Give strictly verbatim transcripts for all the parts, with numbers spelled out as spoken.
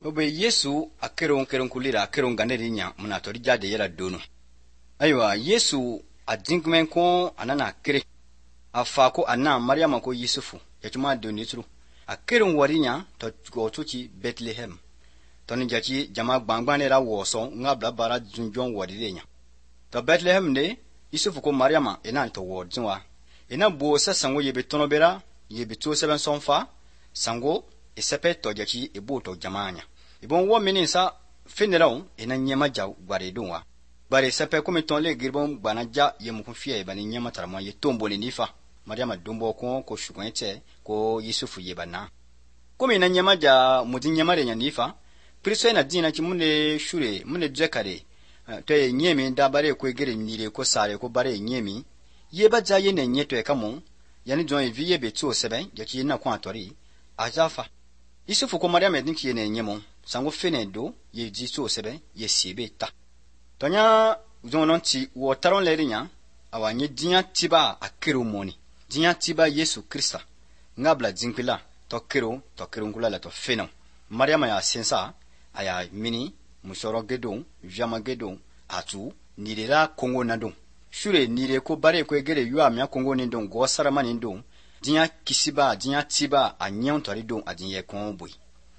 Obe Yesu akeron keron kulira akeron ganerinya muna tori jade yera dono. Aywa Yesu adinkmen ko anana kere. Afa ko anna Maryama ko Yusufu yachuma donitru. Akeron warinya to go tuchi Bethlehem. Toni jachi jama gbangbane ra woso ngabla bara junjon wadirenya. To Bethlehem ne Yusufu ko Maryama ena to wodzinwa. Ena bo sa sango yebe tonobera yebe to seven sonfa sango esepe to jachi ebo to jamanya. Ibon wo minisa fineraw ena nyema jaw gware dunwa. Bare sepe ko meton le girbon gbanaja yemu fie bani nyema tarama ye tombo ni nifa. Maryama dumbo ko ko shukwente ko Yusufu yebana. Ko me na nyema ja mudin nyema re nyanifa. Priso na dina ki mune shure mune dzekare. To ye nyemi da bare ko gere nyire ko sare ko bare nyemi. Yeba ja ye ne nyeto e kamo. Yani jon e vie be tu seben ya ki na ko atori. Ajafa. Yusufu ko Maryama din ki ne nyemo. Sango fene do ye ji tu seben ye sibe ta. Tonya zonon ti wo taron lerinya awanye dinya tiba akero moni. Dinya tiba Yesu Krista. Ngabla jinkila to kero to kero ngula la to feno. Maryama ya sensa aya mini musoro gedon jama gedon atu nirera kongo nandon. Shure nire ko bare ko egere yu amya kongo nindon go sarama nindon. Dinya kisiba dinya tiba anyon tori don adinye konbui.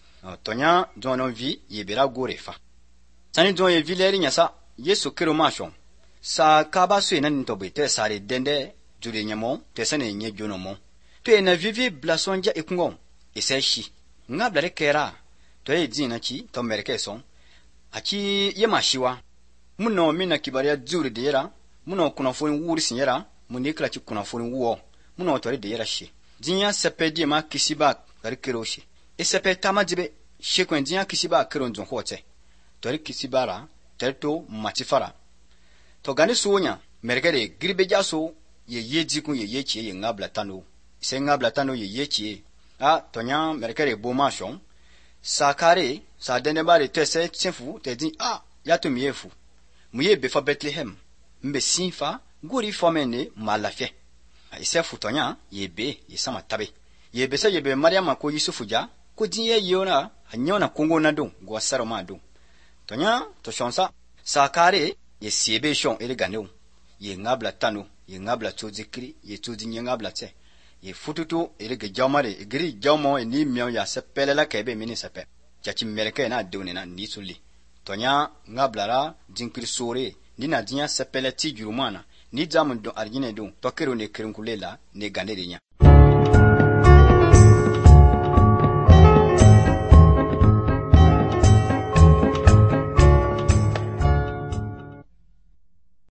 Tonya zonon vi yebera gorefa. Tani don ye vileri nyasa Yesu kero mashon. Sa kaba su ena nintobe te sare dende jure nyamo te sene nye jono mo. To ena vivi blasonja ekungon ese shi. Ngablare kera to e dina chi to merke son. Achi yema shiwa. Muno mina kibaria jure de yera. Muno kuna foni wuri sinyera. Munikla chi kuna foni wuo. Muno tori de yera shi. Dinya sepe di ma kisiba kari kero shi. E sepe tamajibe shekwen dinya kisiba kero nzon hote. Tori kisibara terto matifara. To gani suonya merkere gribe jaso ye yeji kun ye yechi ye ngabla tano. Se ngabla tano ye yechi. A tonya merkere bomashon. Sakare sa denebare tese tsenfu te din a yato miefu. Muye befa Bethlehem. Mbe sinfa guri fomene malafye. A isefu tonya ye be ye sama tabe. Ye besa ye be Maryama ko Yusufu ja ko din ye yona anyona kongo na don go saroma don. Tonya to shonsa sakare ye siebe shon ere ganeu ye ngabla tano ye ngabla tozikri ye tozi ngabla te ye fututu ere ge jamare gri jamo ni mion ya sepele la kebe mini sepe chachi merke na doni na nisuli tonya ngabla ra dinkri sore ni na dinya sepele ti jurumana ni jamu do argine do tokero ne kirunkulela ne ganerinya.